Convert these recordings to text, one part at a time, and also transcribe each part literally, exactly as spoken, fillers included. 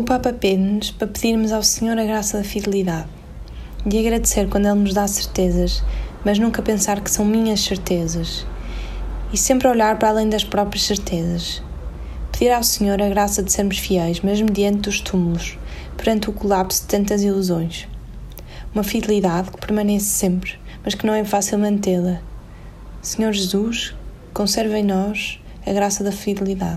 Papa pede-nos para pedirmos ao Senhor a graça da fidelidade e agradecer quando Ele nos dá certezas, mas nunca pensar que são minhas certezas e sempre olhar para além das próprias certezas. Pedir ao Senhor a graça de sermos fiéis, mesmo diante dos túmulos, perante o colapso de tantas ilusões. Uma fidelidade que permanece sempre, mas que não é fácil mantê-la. Senhor Jesus, conserva em nós a graça da fidelidade.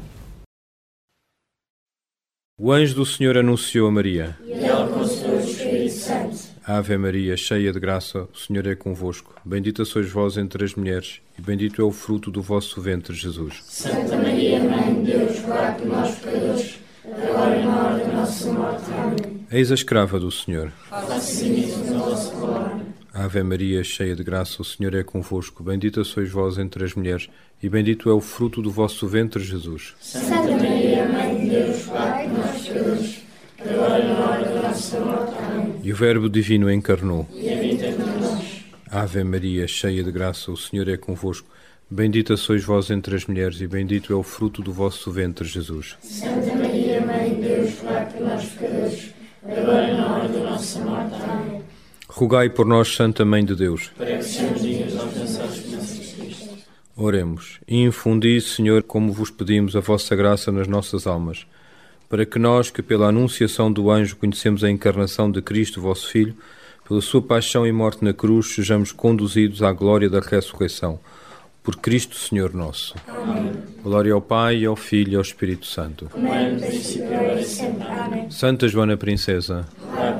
O anjo do Senhor anunciou a Maria. E ela concebeu o Espírito Santo. Ave Maria, cheia de graça, o Senhor é convosco. Bendita sois vós entre as mulheres, e bendito é o fruto do vosso ventre, Jesus. Santa Maria, Mãe de Deus, rogai por nós, pecadores, agora e na hora da nossa morte. Amém. Eis a escrava do Senhor. Faça-se nisso na vossa palavra. Ave Maria, cheia de graça, o Senhor é convosco. Bendita sois vós entre as mulheres, e bendito é o fruto do vosso ventre, Jesus. Santa Maria, Mãe de Deus, rogai por nós, pecadores, agora e na hora da nossa morte. Amém. E o Verbo Divino encarnou. E habita entre nós. Ave Maria, cheia de graça, o Senhor é convosco. Bendita sois vós entre as mulheres, e bendito é o fruto do vosso ventre, Jesus. Santa Maria, Mãe de Deus, rogai por nós, pecadores, agora e na hora da nossa morte. Amém. Rogai por nós, Santa Mãe de Deus. Para que sejamos dignos de alcançar as bênçãos de Cristo. Oremos. E infundi, Senhor, como vos pedimos, a vossa graça nas nossas almas, para que nós, que pela anunciação do anjo conhecemos a encarnação de Cristo, vosso Filho, pela sua paixão e morte na cruz, sejamos conduzidos à glória da ressurreição. Por Cristo, Senhor nosso. Amém. Glória ao Pai, ao Filho e ao Espírito Santo. Como é no princípio, agora e sempre. Amém. Santa Joana Princesa, Rogai